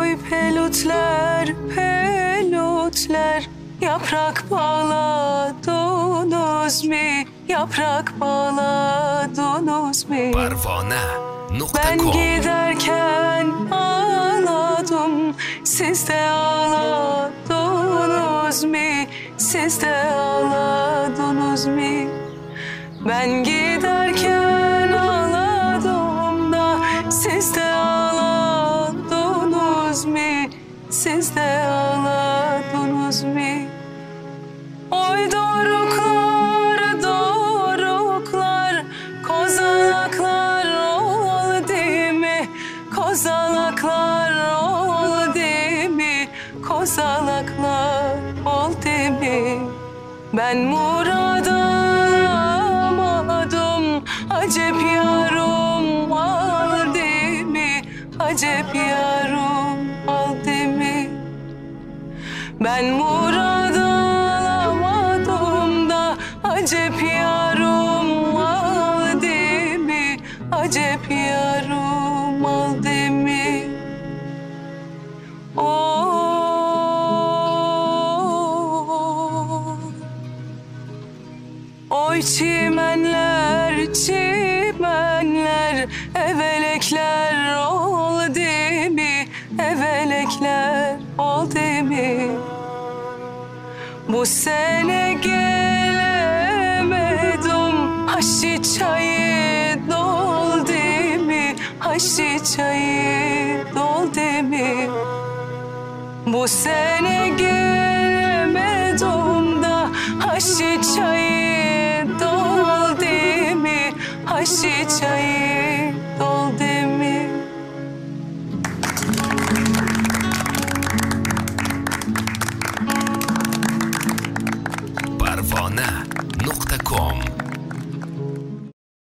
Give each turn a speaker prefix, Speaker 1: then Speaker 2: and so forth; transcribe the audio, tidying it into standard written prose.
Speaker 1: Oy pelutler, pelutler, yaprak bağladınız mı? Yaprak bağladınız mı?
Speaker 2: Parvana.com
Speaker 1: Ben giderken ağladım, siz de ağladınız mı? Siz de ağladınız mı? Ben giderken ağladım da siz de ağladınız mı? Siz de ağladınız mı? Oy doruklar, doruklar, kozalaklar oldu mi? Kozalaklar oldu mi? Kozalaklar oldu mi? Ben muradamadım, acep yarım aldı mi? Acep yarım aldı mi? Ben muradamadım da acep yarım aldı mi? Acep yarım aldı mi? Oy çimenler, çimenler, evelekler oldu mi? Evelekler oldu mi? Bu sene gelemedim, haşi çayı doldu mi? Haşi çayı doldu mi? Bu sene gelemedim da haşi çayı doldu mi? Haşi çayı